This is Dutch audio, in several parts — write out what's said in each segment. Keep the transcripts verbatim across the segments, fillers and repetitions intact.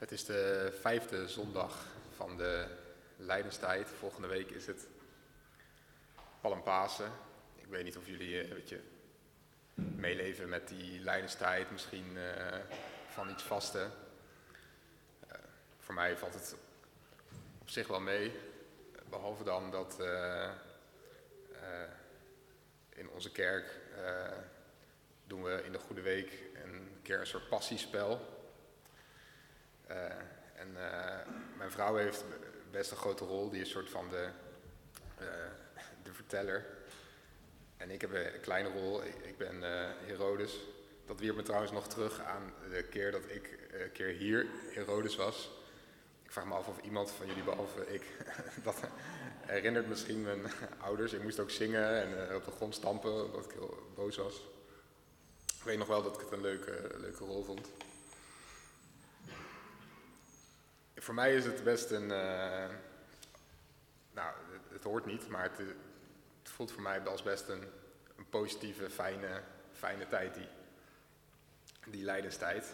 Het is de vijfde zondag van de Lijdenstijd. Volgende week is het Palmpasen. Ik weet niet of jullie uh, weet je, meeleven met die Lijdenstijd, misschien uh, van iets vasten. Uh, voor mij valt het op zich wel mee, behalve dan dat uh, uh, in onze kerk uh, doen we in de Goede Week een keer een soort passiespel. Uh, en uh, mijn vrouw heeft best een grote rol, die is een soort van de, uh, de verteller. En ik heb een kleine rol, ik, ik ben uh, Herodes. Dat wierp me trouwens nog terug aan de keer dat ik uh, een keer hier Herodes was. Ik vraag me af of iemand van jullie, behalve ik, dat herinnert misschien mijn ouders. Ik moest ook zingen en uh, op de grond stampen, omdat ik heel boos was. Ik weet nog wel dat ik het een leuke, leuke rol vond. Voor mij is het best een, uh, nou, het, het hoort niet, maar het, het voelt voor mij als best een, een positieve, fijne, fijne tijd, die, die Lijdenstijd.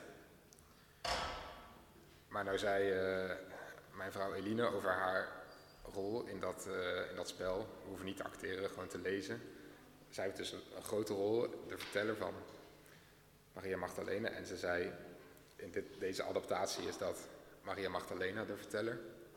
Maar nou zei uh, mijn vrouw Eline over haar rol in dat, uh, in dat spel. We hoeven niet te acteren, gewoon te lezen. Zij heeft dus een, een grote rol, de verteller van Maria Magdalena. En ze zei, in dit, deze adaptatie is dat Maria Magdalena, de verteller.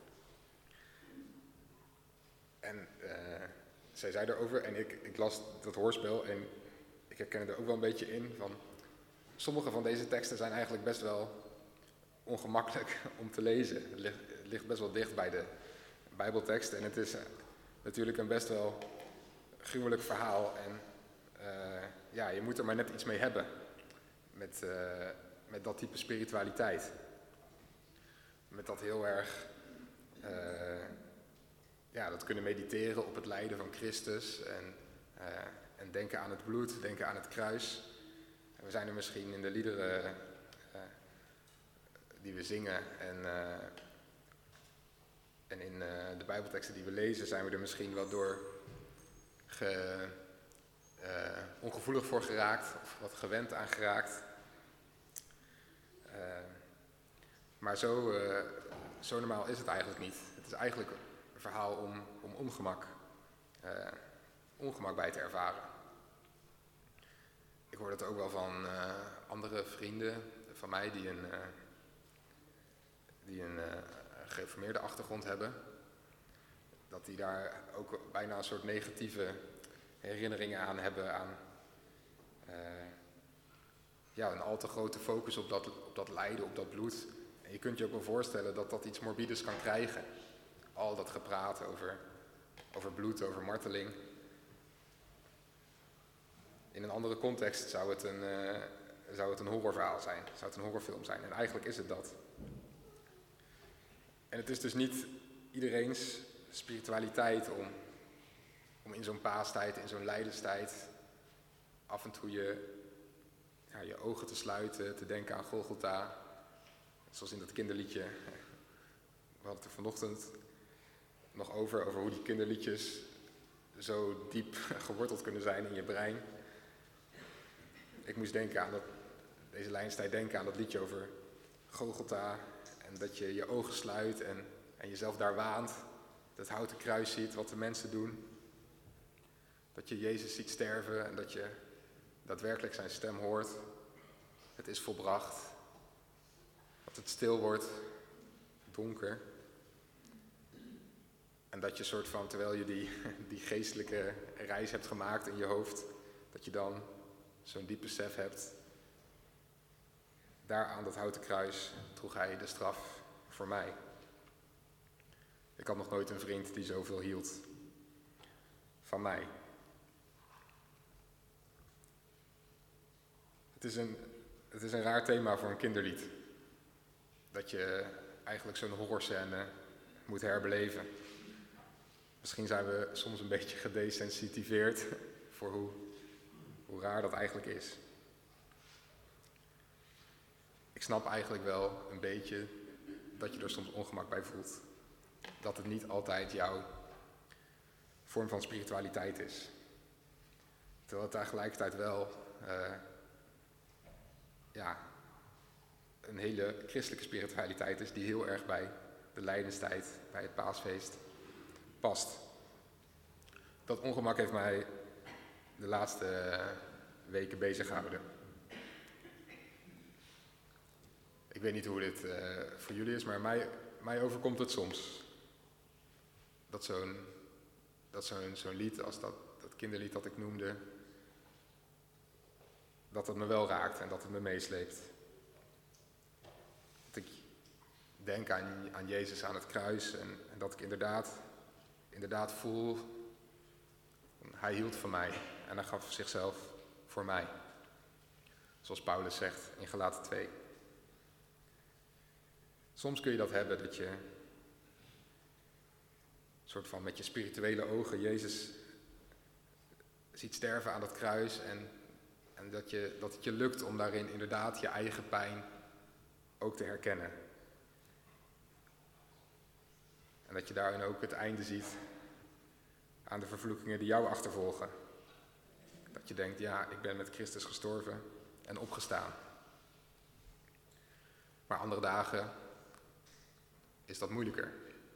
En uh, zij zei erover, en ik, ik las dat hoorspel en ik herken er ook wel een beetje in van, sommige van deze teksten zijn eigenlijk best wel ongemakkelijk om te lezen. Het ligt, het ligt best wel dicht bij de Bijbeltekst en het is uh, natuurlijk een best wel gruwelijk verhaal. En uh, ja, je moet er maar net iets mee hebben met, uh, met dat type spiritualiteit. Met dat heel erg, uh, ja, dat kunnen mediteren op het lijden van Christus en, uh, en denken aan het bloed, denken aan het kruis. En we zijn er misschien in de liederen uh, die we zingen en, uh, en in uh, de Bijbelteksten die we lezen, zijn we er misschien wel door ge, uh, ongevoelig voor geraakt of wat gewend aan geraakt. Uh, Maar zo, uh, zo normaal is het eigenlijk niet. Het is eigenlijk een verhaal om, om ongemak, uh, ongemak bij te ervaren. Ik hoor dat ook wel van uh, andere vrienden van mij die een, uh, die een uh, gereformeerde achtergrond hebben. Dat die daar ook bijna een soort negatieve herinneringen aan hebben aan uh, ja, een al te grote focus op dat, op dat lijden, op dat bloed. En je kunt je ook wel voorstellen dat dat iets morbides kan krijgen. Al dat gepraat over, over bloed, over marteling. In een andere context zou het een, uh, zou het een horrorverhaal zijn. Zou het een horrorfilm zijn. En eigenlijk is het dat. En het is dus niet iedereen's spiritualiteit om, om in zo'n paastijd, in zo'n lijdenstijd, af en toe je, ja, je ogen te sluiten, te denken aan Golgotha. Zoals in dat kinderliedje, we hadden het er vanochtend nog over, over hoe die kinderliedjes zo diep geworteld kunnen zijn in je brein. Ik moest denken aan dat, deze Lijdenstijd denken aan dat liedje over Golgotha en dat je je ogen sluit en, en jezelf daar waant, dat houten kruis ziet, wat de mensen doen. Dat je Jezus ziet sterven en dat je daadwerkelijk zijn stem hoort. Het is volbracht. Dat het stil wordt, donker. En dat je soort van, terwijl je die, die geestelijke reis hebt gemaakt in je hoofd, dat je dan zo'n diep besef hebt. Daar aan dat houten kruis droeg hij de straf voor mij. Ik had nog nooit een vriend die zoveel hield van mij. Het is een, het is een raar thema voor een kinderlied. Dat je eigenlijk zo'n horrorscène moet herbeleven. Misschien zijn we soms een beetje gedesensitiveerd voor hoe, hoe raar dat eigenlijk is. Ik snap eigenlijk wel een beetje dat je er soms ongemak bij voelt. Dat het niet altijd jouw vorm van spiritualiteit is. Terwijl het tegelijkertijd wel uh, ja, een hele christelijke spiritualiteit is die heel erg bij de lijdenstijd, bij het paasfeest past. Dat ongemak heeft mij de laatste weken bezig gehouden. Ik weet niet hoe dit uh, voor jullie is, maar mij, mij overkomt het soms. Dat zo'n, dat zo'n, zo'n lied als dat, dat kinderlied dat ik noemde, dat het me wel raakt en dat het me meesleept. Dat ik denk aan, aan Jezus aan het kruis en, en dat ik inderdaad, inderdaad voel, hij hield van mij en hij gaf zichzelf voor mij. Zoals Paulus zegt in Galaten twee. Soms kun je dat hebben, dat je een soort van met je spirituele ogen Jezus ziet sterven aan dat kruis en, en dat, je, dat het je lukt om daarin inderdaad je eigen pijn ook te herkennen. En dat je daarin ook het einde ziet aan de vervloekingen die jou achtervolgen. Dat je denkt, ja, ik ben met Christus gestorven en opgestaan. Maar andere dagen is dat moeilijker.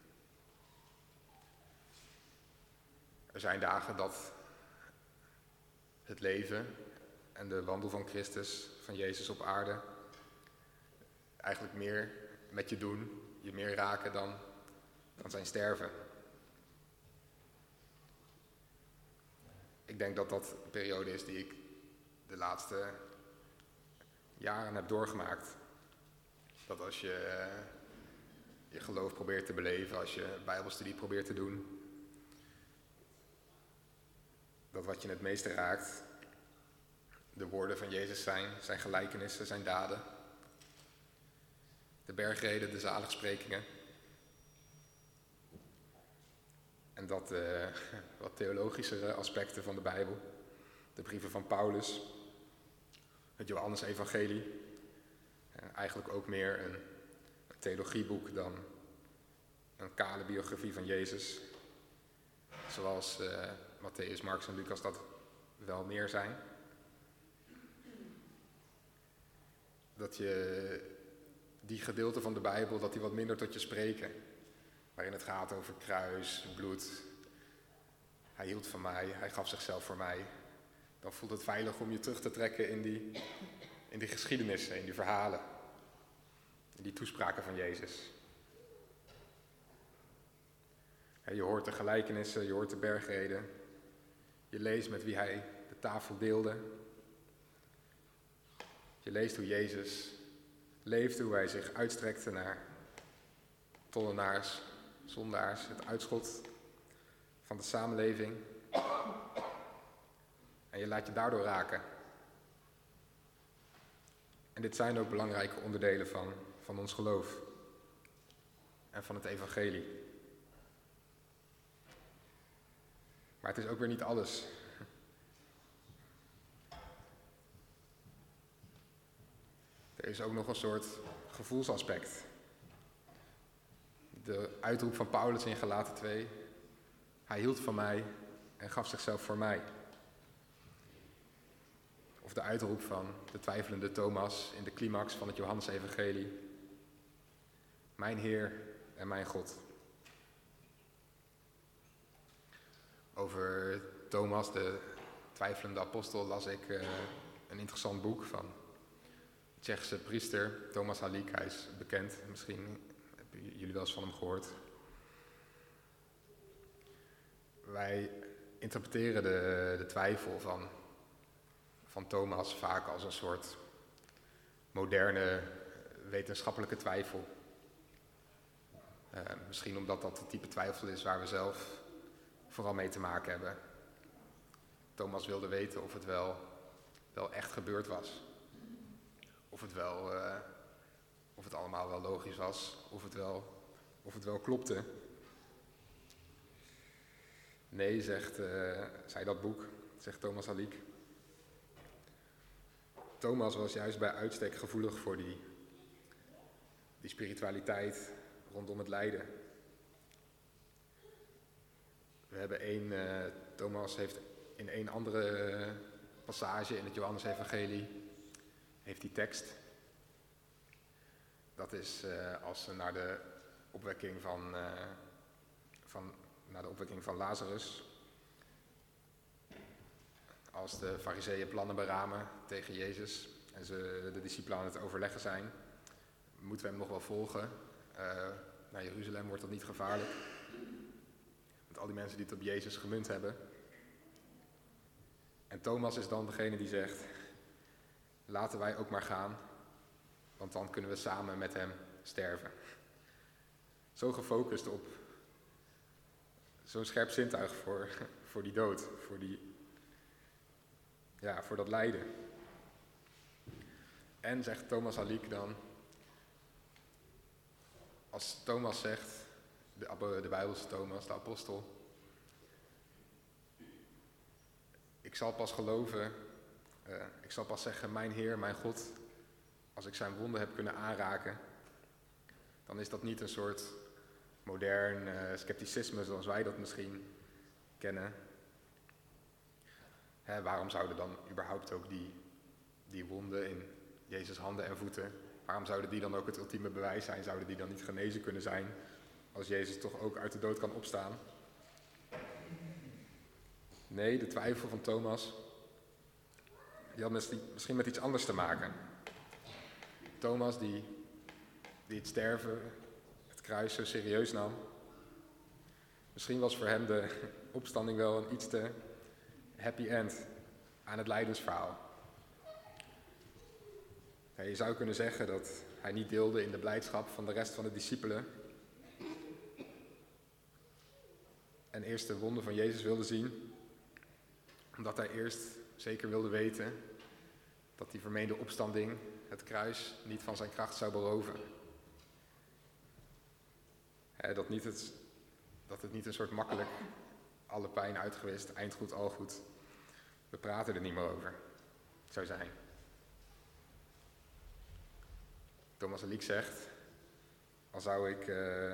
Er zijn dagen dat het leven en de wandel van Christus, van Jezus op aarde, eigenlijk meer met je doen, je meer raken dan, dan zijn sterven. Ik denk dat dat een periode is die ik de laatste jaren heb doorgemaakt. Dat als je uh, je geloof probeert te beleven, als je bijbelstudie probeert te doen, dat wat je het meeste raakt de woorden van Jezus zijn, zijn gelijkenissen, zijn daden. De bergreden, de zaligsprekingen. En dat uh, wat theologischere aspecten van de Bijbel. De brieven van Paulus. Het Johannes-evangelie. Uh, eigenlijk ook meer een, een theologieboek dan een kale biografie van Jezus. Zoals uh, Mattheüs, Marcus en Lucas dat wel meer zijn. Dat je die gedeelten van de Bijbel, dat die wat minder tot je spreken. Waarin het gaat over kruis, bloed. Hij hield van mij, hij gaf zichzelf voor mij. Dan voelt het veilig om je terug te trekken in die, in die geschiedenissen, in die verhalen. In die toespraken van Jezus. Je hoort de gelijkenissen, je hoort de bergreden. Je leest met wie hij de tafel deelde. Je leest hoe Jezus leefde, hoe hij zich uitstrekte naar tollenaars, zondaars, het uitschot van de samenleving. En je laat je daardoor raken. En dit zijn ook belangrijke onderdelen van, van ons geloof en van het evangelie. Maar het is ook weer niet alles. Er is ook nog een soort gevoelsaspect. De uitroep van Paulus in Galaten twee. Hij hield van mij en gaf zichzelf voor mij. Of de uitroep van de twijfelende Thomas in de climax van het Johannes-evangelie. Mijn Heer en mijn God. Over Thomas, de twijfelende apostel, las ik uh, een interessant boek van Tsjechische priester Thomas Halík. Hij is bekend, misschien hebben jullie wel eens van hem gehoord. Wij interpreteren de, de twijfel van, van Thomas vaak als een soort moderne wetenschappelijke twijfel. Uh, misschien omdat dat het type twijfel is waar we zelf vooral mee te maken hebben. Thomas wilde weten of het wel, wel echt gebeurd was. Of het, wel, uh, of het allemaal wel logisch was. Of het wel, of het wel klopte. Nee, zegt, uh, zei dat boek, zegt Thomas Halík. Thomas was juist bij uitstek gevoelig voor die, die spiritualiteit rondom het lijden. We hebben één, uh, Thomas heeft in één andere uh, passage in het Johannes-evangelie, heeft die tekst. dat is uh, als ze naar de opwekking van, uh, van, naar de opwekking van Lazarus, als de fariseeën plannen beramen tegen Jezus en ze de discipelen aan het overleggen zijn, moeten we hem nog wel volgen? Uh, naar Jeruzalem wordt dat niet gevaarlijk. Met al die mensen die het op Jezus gemunt hebben. En Thomas is dan degene die zegt, laten wij ook maar gaan, want dan kunnen we samen met hem sterven. Zo gefocust op zo'n scherp zintuig voor, voor die dood, voor, die, ja, voor dat lijden. En zegt Thomas Halik dan, als Thomas zegt, de, de Bijbelse Thomas, de apostel, ik zal pas geloven, uh, ik zal pas zeggen, mijn Heer, mijn God, als ik zijn wonden heb kunnen aanraken, dan is dat niet een soort modern uh, scepticisme zoals wij dat misschien kennen. Hè, waarom zouden dan überhaupt ook die, die wonden in Jezus' handen en voeten, waarom zouden die dan ook het ultieme bewijs zijn? Zouden die dan niet genezen kunnen zijn als Jezus toch ook uit de dood kan opstaan? Nee, de twijfel van Thomas, die had misschien met iets anders te maken. Thomas die, die het sterven, het kruis zo serieus nam. Misschien was voor hem de opstanding wel een iets te happy end aan het lijdensverhaal. Ja, je zou kunnen zeggen dat hij niet deelde in de blijdschap van de rest van de discipelen. En eerst de wonden van Jezus wilde zien, omdat hij eerst zeker wilde weten dat die vermeende opstanding, het kruis, niet van zijn kracht zou beroven. He, dat, niet het, dat het niet een soort makkelijk, alle pijn uitgewist, eindgoed, al goed, we praten er niet meer over, zou zijn. Thomas Halik zegt, al zou ik uh,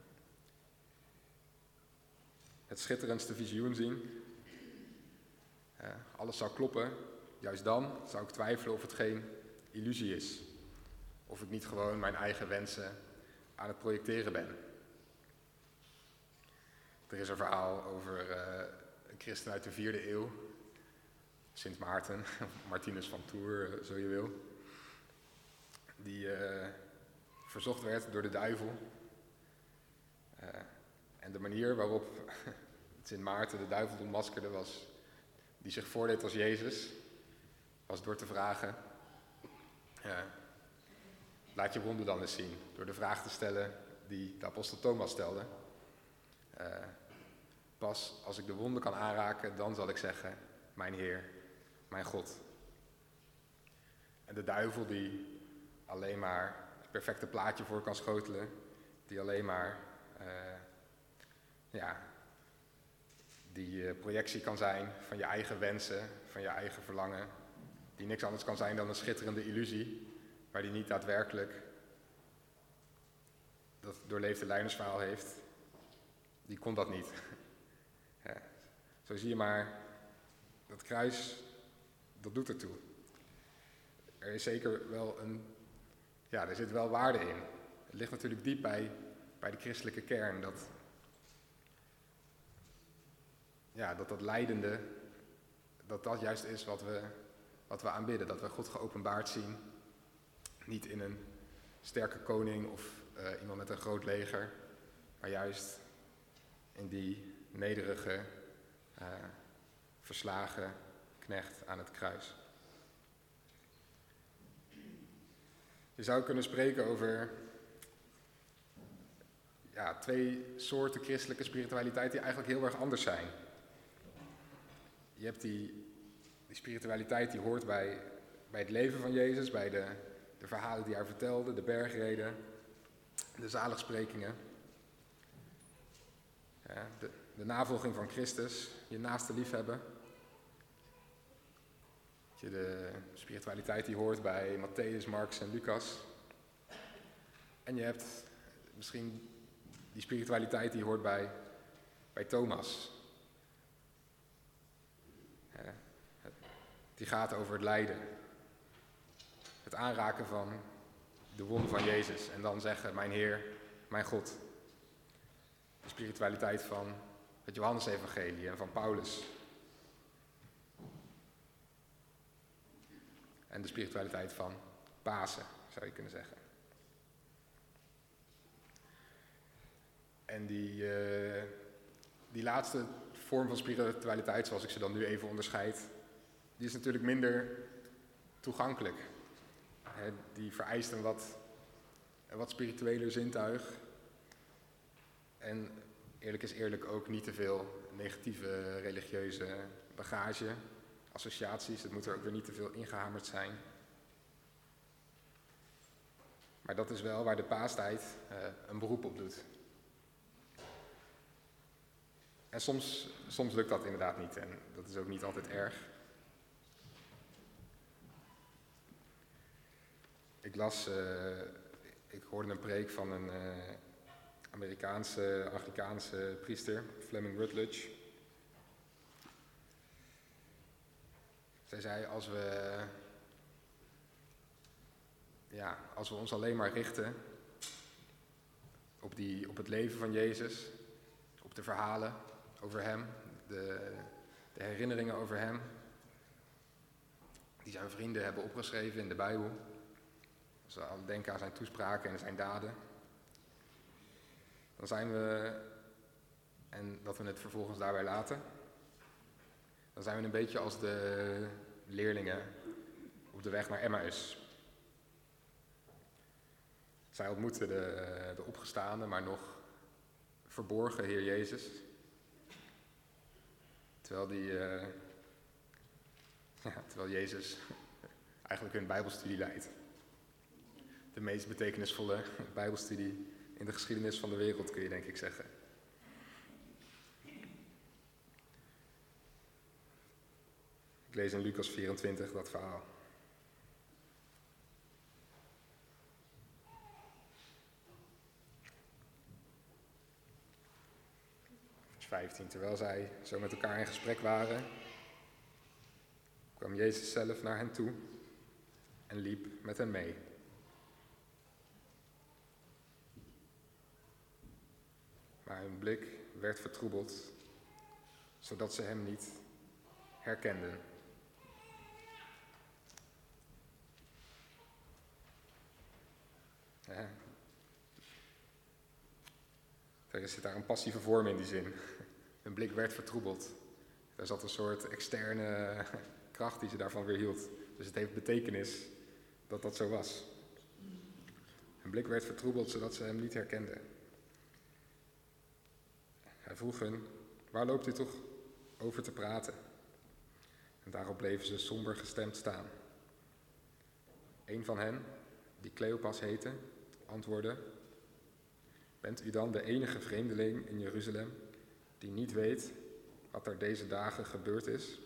het schitterendste visioen zien, uh, alles zou kloppen, juist dan zou ik twijfelen of het geen illusie is. Of ik niet gewoon mijn eigen wensen aan het projecteren ben. Er is een verhaal over uh, een christen uit de vierde eeuw, Sint Maarten, Martinus van Tours, uh, zo je wil, die uh, verzocht werd door de duivel. Uh, en de manier waarop Sint Maarten de duivel ontmaskerde was, die zich voordeed als Jezus, was door te vragen, uh, laat je wonden dan eens zien. Door de vraag te stellen die de apostel Thomas stelde. Uh, pas als ik de wonden kan aanraken, dan zal ik zeggen, mijn Heer, mijn God. En de duivel die alleen maar het perfecte plaatje voor kan schotelen, die alleen maar uh, ja, die uh, projectie kan zijn van je eigen wensen, van je eigen verlangen, die niks anders kan zijn dan een schitterende illusie, maar die niet daadwerkelijk dat doorleefde lijdersverhaal heeft, die kon dat niet. Ja, zo zie je maar, dat kruis, dat doet ertoe. Er is zeker wel een, ja, er zit wel waarde in. Het ligt natuurlijk diep bij, bij de christelijke kern, dat, ja, dat dat lijdende, dat dat juist is wat we, wat we aanbidden. Dat we God geopenbaard zien, niet in een sterke koning of uh, iemand met een groot leger, maar juist in die nederige, uh, verslagen knecht aan het kruis. Je zou kunnen spreken over ja, twee soorten christelijke spiritualiteit die eigenlijk heel erg anders zijn. Je hebt die, die spiritualiteit die hoort bij, bij het leven van Jezus, bij de, de verhalen die hij vertelde, de bergreden, de zaligsprekingen. Ja, de, de navolging van Christus, je naaste liefhebben. De spiritualiteit die hoort bij Matthäus, Marcus en Lucas. En je hebt misschien die spiritualiteit die hoort bij, bij Thomas. Ja, die gaat over het lijden. Het aanraken van de wonden van Jezus en dan zeggen, mijn Heer, mijn God. De spiritualiteit van het Johannesevangelie en van Paulus. En de spiritualiteit van Pasen, zou je kunnen zeggen. En die, uh, die laatste vorm van spiritualiteit, zoals ik ze dan nu even onderscheid, die is natuurlijk minder toegankelijk. He, die vereist een wat, een wat spiritueler zintuig. En eerlijk is eerlijk ook niet te veel negatieve religieuze bagage, associaties. Het moet er ook weer niet te veel ingehamerd zijn. Maar dat is wel waar de paastijd uh, een beroep op doet. En soms, soms lukt dat inderdaad niet en dat is ook niet altijd erg. Ik las, uh, ik hoorde een preek van een uh, Amerikaanse, Anglikaanse priester, Fleming Rutledge. Zij zei, als we, ja, als we ons alleen maar richten op, die, op het leven van Jezus, op de verhalen over hem, de, de herinneringen over hem, die zijn vrienden hebben opgeschreven in de Bijbel. Als we denken aan zijn toespraken en zijn daden, dan zijn we, en dat we het vervolgens daarbij laten, dan zijn we een beetje als de leerlingen op de weg naar Emmaus. Zij ontmoeten de, de opgestaande, maar nog verborgen Heer Jezus. Terwijl, die, uh, ja, terwijl Jezus eigenlijk hun Bijbelstudie leidt. De meest betekenisvolle Bijbelstudie in de geschiedenis van de wereld, kun je denk ik zeggen. Ik lees in Lucas vierentwintig dat verhaal. Vers vijftien. Terwijl zij zo met elkaar in gesprek waren, kwam Jezus zelf naar hen toe en liep met hen mee. Maar hun blik werd vertroebeld, zodat ze hem niet herkenden. Ja. Er zit daar een passieve vorm in die zin. Hun blik werd vertroebeld. Er zat een soort externe kracht die ze daarvan weer hield. Dus het heeft betekenis dat dat zo was. Hun blik werd vertroebeld, zodat ze hem niet herkenden. Hij vroeg hen, waar loopt u toch over te praten? En daarop bleven ze somber gestemd staan. Een van hen, die Cleopas heette, antwoordde, bent u dan de enige vreemdeling in Jeruzalem die niet weet wat er deze dagen gebeurd is?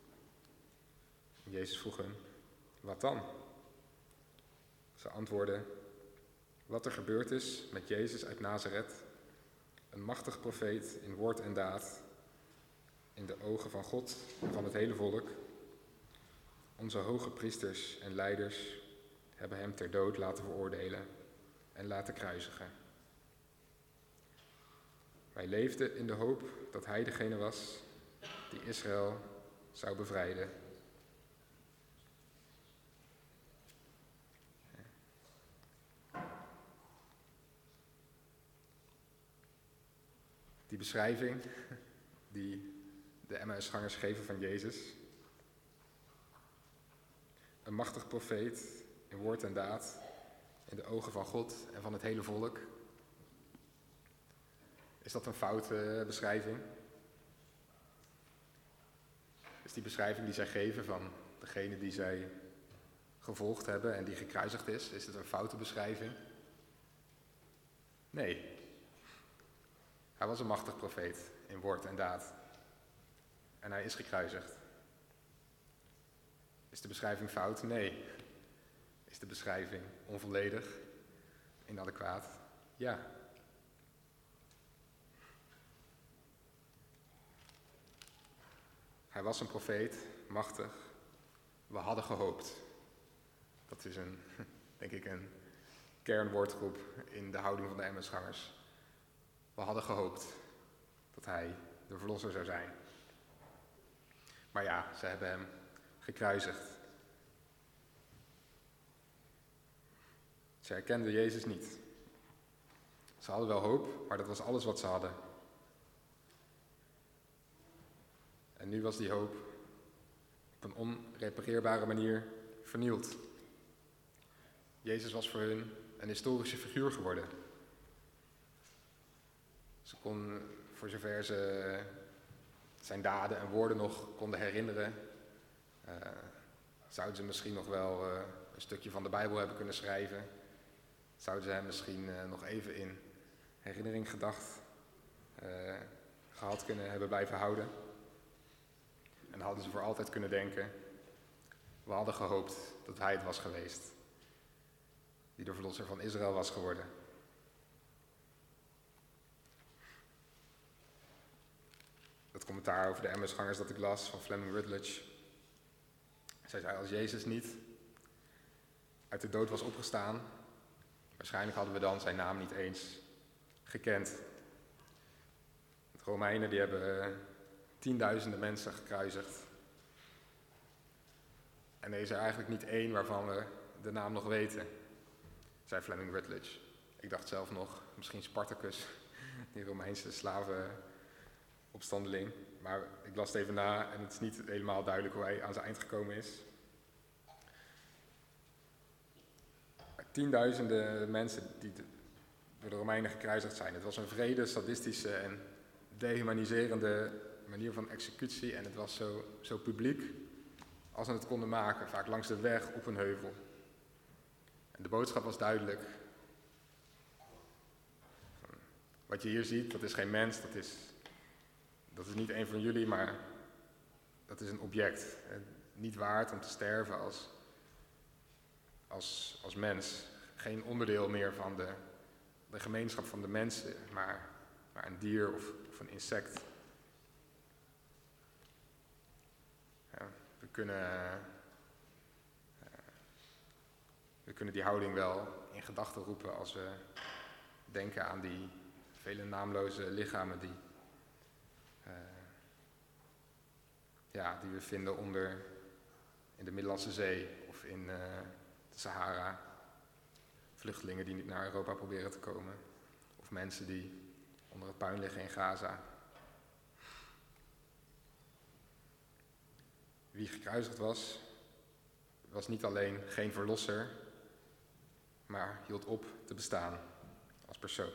En Jezus vroeg hen, wat dan? Ze antwoordden, wat er gebeurd is met Jezus uit Nazareth, een machtig profeet in woord en daad, in de ogen van God en van het hele volk. Onze hoge priesters en leiders hebben hem ter dood laten veroordelen en laten kruisigen. Wij leefden in de hoop dat hij degene was die Israël zou bevrijden. Die beschrijving die de Emmausgangers geven van Jezus. Een machtig profeet in woord en daad, in de ogen van God en van het hele volk. Is dat een foute beschrijving? Is die beschrijving die zij geven van degene die zij gevolgd hebben en die gekruisigd is, is het een foute beschrijving? Nee. Hij was een machtig profeet in woord en daad. En hij is gekruisigd. Is de beschrijving fout? Nee. Is de beschrijving onvolledig? Inadequaat? Ja. Hij was een profeet, machtig. We hadden gehoopt. Dat is een, denk ik, een kernwoordgroep in de houding van de Emmausgangers. We hadden gehoopt dat hij de verlosser zou zijn. Maar ja, ze hebben hem gekruisigd. Ze herkenden Jezus niet. Ze hadden wel hoop, maar dat was alles wat ze hadden. En nu was die hoop op een onrepareerbare manier vernield. Jezus was voor hun een historische figuur geworden. Ze kon, voor zover ze zijn daden en woorden nog konden herinneren, uh, zouden ze misschien nog wel uh, een stukje van de Bijbel hebben kunnen schrijven. Zouden ze hem misschien uh, nog even in herinnering gedacht, uh, gehad kunnen hebben blijven houden. En dan hadden ze voor altijd kunnen denken, we hadden gehoopt dat hij het was geweest, die de verlosser van Israël was geworden. Dat commentaar over de Emmausgangers dat ik las van Fleming Rutledge. Zij zei, als Jezus niet uit de dood was opgestaan, waarschijnlijk hadden we dan zijn naam niet eens gekend. De Romeinen die hebben uh, tienduizenden mensen gekruisigd. En er is er eigenlijk niet één waarvan we de naam nog weten, zei Fleming Rutledge. Ik dacht zelf nog, misschien Spartacus, die Romeinse slavenopstandeling. Maar ik las het even na en het is niet helemaal duidelijk hoe hij aan zijn eind gekomen is. Tienduizenden mensen die door de Romeinen gekruisigd zijn. Het was een wrede, sadistische en dehumaniserende manier van executie. En het was zo, zo publiek als ze het konden maken, vaak langs de weg op een heuvel. En de boodschap was duidelijk. Wat je hier ziet, dat is geen mens, dat is, dat is niet een van jullie, maar dat is een object. Niet waard om te sterven als, als, als mens. Geen onderdeel meer van de, de gemeenschap van de mensen, maar, maar een dier of, of een insect. Ja, we kunnen, uh, we kunnen die houding wel in gedachten roepen als we denken aan die vele naamloze lichamen die, uh, ja, die we vinden onder in de Middellandse Zee of in uh, de Sahara. Vluchtelingen die niet naar Europa proberen te komen. Of mensen die onder het puin liggen in Gaza. Wie gekruisigd was, was niet alleen geen verlosser, maar hield op te bestaan als persoon.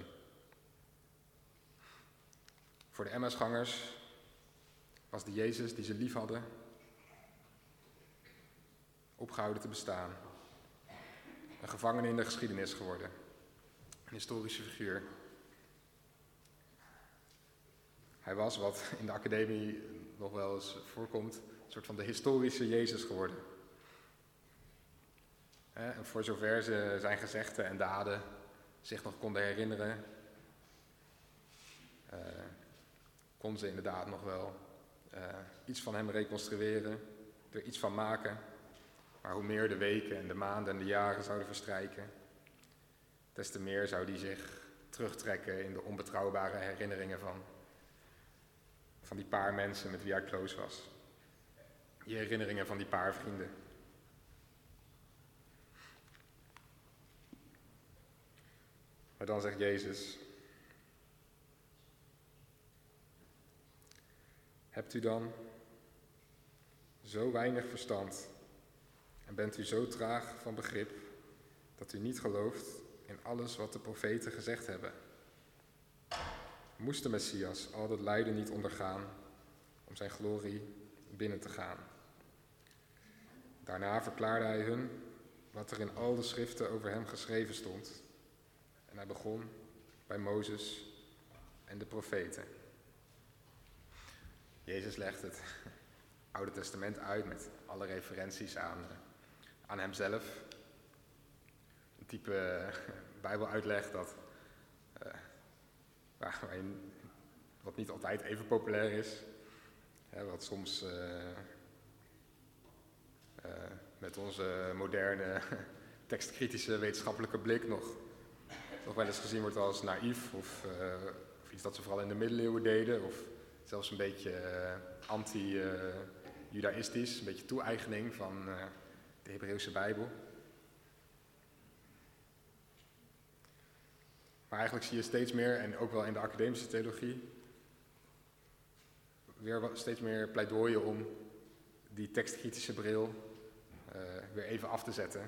Voor de Emmausgangers was de Jezus die ze lief hadden opgehouden te bestaan. Een gevangene in de geschiedenis geworden. Een historische figuur. Hij was, wat in de academie nog wel eens voorkomt, een soort van de historische Jezus geworden. En voor zover ze zijn gezegden en daden zich nog konden herinneren, uh, kon ze inderdaad nog wel uh, iets van hem reconstrueren, er iets van maken. Maar hoe meer de weken en de maanden en de jaren zouden verstrijken, des te meer zou die zich terugtrekken in de onbetrouwbare herinneringen van, van die paar mensen met wie hij close was. Die herinneringen van die paar vrienden. Maar dan zegt Jezus: hebt u dan zo weinig verstand en bent u zo traag van begrip dat u niet gelooft in alles wat de profeten gezegd hebben? Moest de Messias al dat lijden niet ondergaan om zijn glorie binnen te gaan? Daarna verklaarde hij hun wat er in al de schriften over hem geschreven stond. En hij begon bij Mozes en de profeten. Jezus legt het Oude Testament uit met alle referenties aan, aan hemzelf. Een type uh, Bijbeluitleg dat, uh, waarin, wat niet altijd even populair is. Hè, wat soms uh, uh, met onze moderne tekstkritische wetenschappelijke blik nog, nog wel eens gezien wordt als naïef of, uh, of iets dat ze vooral in de middeleeuwen deden of zelfs een beetje uh, anti-judaïstisch, uh, een beetje toe-eigening van uh, de Hebreeuwse Bijbel. Maar eigenlijk zie je steeds meer, en ook wel in de academische theologie, weer steeds meer pleidooien om die tekstkritische bril uh, weer even af te zetten.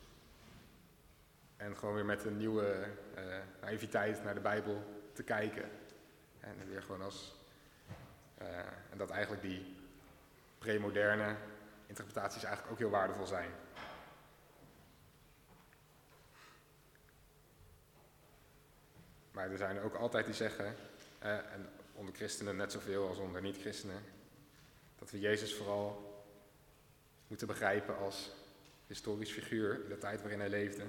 En gewoon weer met een nieuwe uh, naïviteit naar de Bijbel te kijken. En weer gewoon als... Uh, en dat eigenlijk die premoderne interpretaties eigenlijk ook heel waardevol zijn. Maar er zijn er ook altijd die zeggen, uh, en onder christenen net zoveel als onder niet-christenen, dat we Jezus vooral moeten begrijpen als historisch figuur in de tijd waarin hij leefde.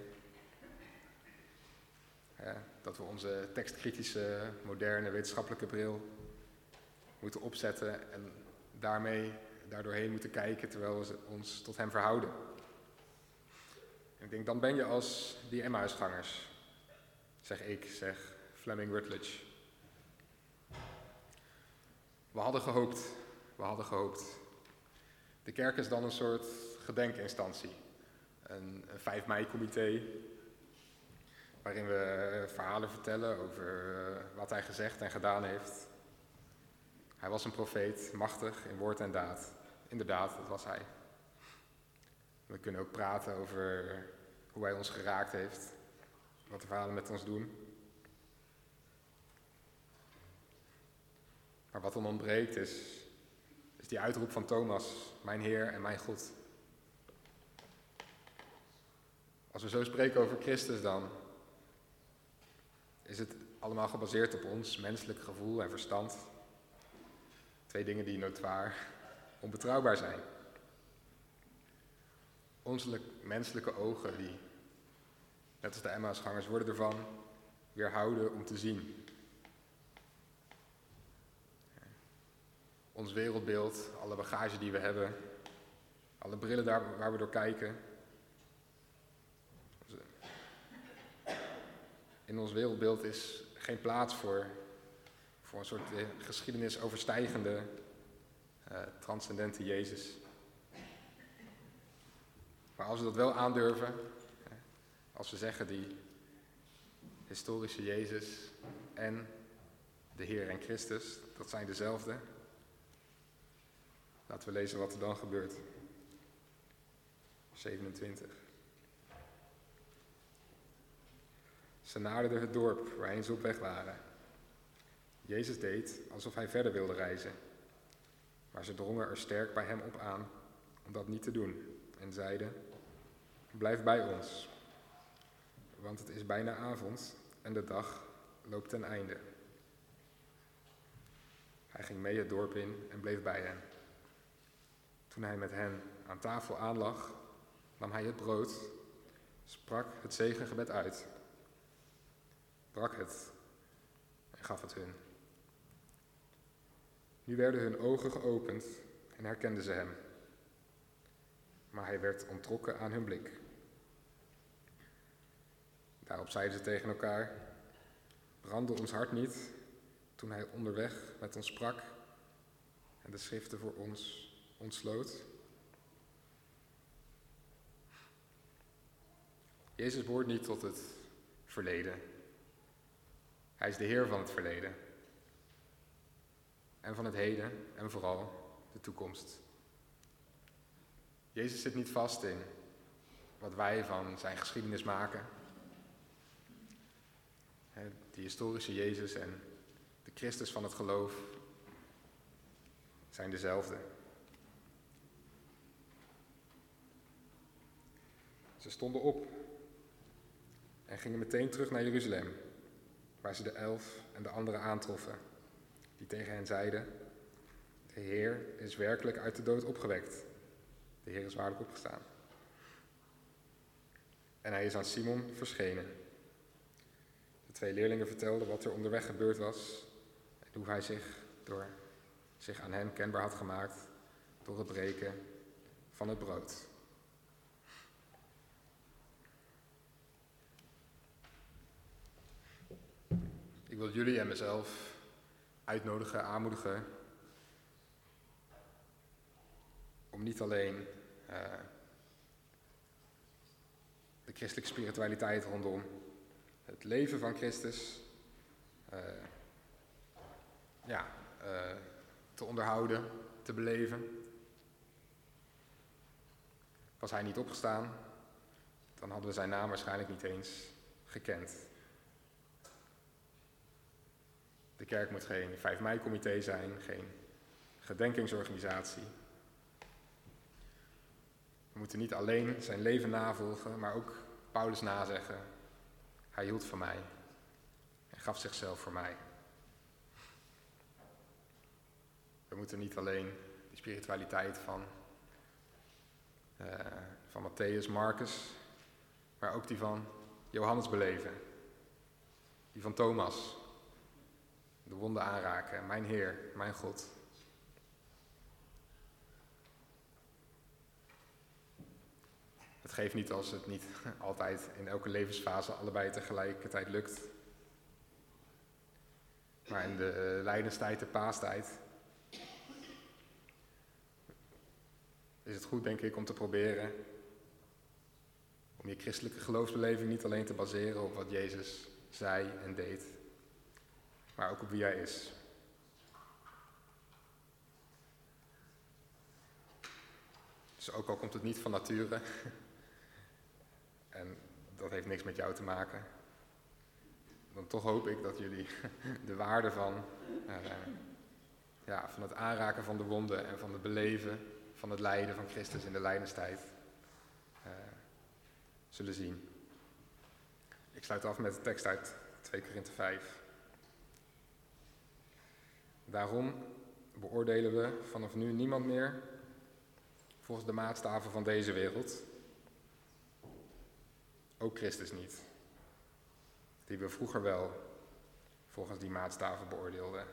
Uh, dat we onze tekstkritische, moderne, wetenschappelijke bril moeten opzetten en daarmee daardoorheen moeten kijken terwijl we ons tot hem verhouden. En ik denk, dan ben je als die Emmausgangers, zeg ik, zeg Fleming Rutledge. We hadden gehoopt, we hadden gehoopt. De kerk is dan een soort gedenkinstantie, een, een vijf mei-comité, waarin we verhalen vertellen over wat hij gezegd en gedaan heeft. Hij was een profeet, machtig in woord en daad. Inderdaad, dat was hij. We kunnen ook praten over hoe hij ons geraakt heeft, wat de verhalen met ons doen. Maar wat dan ontbreekt is, is die uitroep van Thomas, mijn Heer en mijn God. Als we zo spreken over Christus dan, is het allemaal gebaseerd op ons menselijk gevoel en verstand. Twee dingen die notoir onbetrouwbaar zijn. Onze menselijke ogen, die, net als de Emmausgangers, worden ervan weerhouden om te zien. Ons wereldbeeld, alle bagage die we hebben, alle brillen daar waar we door kijken. In ons wereldbeeld is geen plaats voor, voor een soort geschiedenisoverstijgende, uh, transcendente Jezus. Maar als we dat wel aandurven, als we zeggen die historische Jezus en de Heer en Christus, dat zijn dezelfde. Laten we lezen wat er dan gebeurt. zevenentwintig. Ze naderden het dorp waarheen ze op weg waren. Jezus deed alsof hij verder wilde reizen. Maar ze drongen er sterk bij hem op aan om dat niet te doen. En zeiden, blijf bij ons. Want het is bijna avond en de dag loopt ten einde. Hij ging mee het dorp in en bleef bij hen. Toen hij met hen aan tafel aanlag, nam hij het brood, sprak het zegengebed uit, brak het en gaf het hun. Nu werden hun ogen geopend en herkenden ze hem. Maar hij werd onttrokken aan hun blik. Daarop zeiden ze tegen elkaar, brandde ons hart niet toen hij onderweg met ons sprak en de schriften voor ons ontsloot. Jezus behoort niet tot het verleden. Hij is de Heer van het verleden. En van het heden en vooral de toekomst. Jezus zit niet vast in wat wij van zijn geschiedenis maken. Die historische Jezus en de Christus van het geloof zijn dezelfde. Ze stonden op en gingen meteen terug naar Jeruzalem, waar ze de elf en de anderen aantroffen, die tegen hen zeiden, de Heer is werkelijk uit de dood opgewekt. De Heer is waarlijk opgestaan. En hij is aan Simon verschenen. De twee leerlingen vertelden wat er onderweg gebeurd was en hoe hij zich, door zich aan hen kenbaar had gemaakt door het breken van het brood. wil jullie en mezelf uitnodigen, aanmoedigen om niet alleen uh, de christelijke spiritualiteit rondom het leven van Christus uh, ja, uh, te onderhouden, te beleven. Was hij niet opgestaan, dan hadden we zijn naam waarschijnlijk niet eens gekend. De kerk moet geen vijf mei-comité zijn, geen gedenkingsorganisatie. We moeten niet alleen zijn leven navolgen, maar ook Paulus nazeggen. Hij hield van mij en gaf zichzelf voor mij. We moeten niet alleen de spiritualiteit van, uh, van Matthäus, Marcus, maar ook die van Johannes beleven. Die van Thomas. De wonden aanraken. Mijn Heer, mijn God. Het geeft niet als het niet altijd in elke levensfase allebei tegelijkertijd lukt. Maar in de lijdenstijd, de paastijd, is het goed, denk ik, om te proberen om je christelijke geloofsbeleving niet alleen te baseren op wat Jezus zei en deed, maar ook op wie hij is. Dus ook al komt het niet van nature, en dat heeft niks met jou te maken, dan toch hoop ik dat jullie de waarde van, uh, ja, van het aanraken van de wonden en van het beleven van het lijden van Christus in de lijdenstijd uh, zullen zien. Ik sluit af met de tekst uit twee Korinthe vijf. Daarom beoordelen we vanaf nu niemand meer volgens de maatstaven van deze wereld. Ook Christus niet, die we vroeger wel volgens die maatstaven beoordeelden.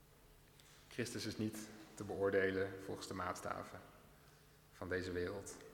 Christus is niet te beoordelen volgens de maatstaven van deze wereld.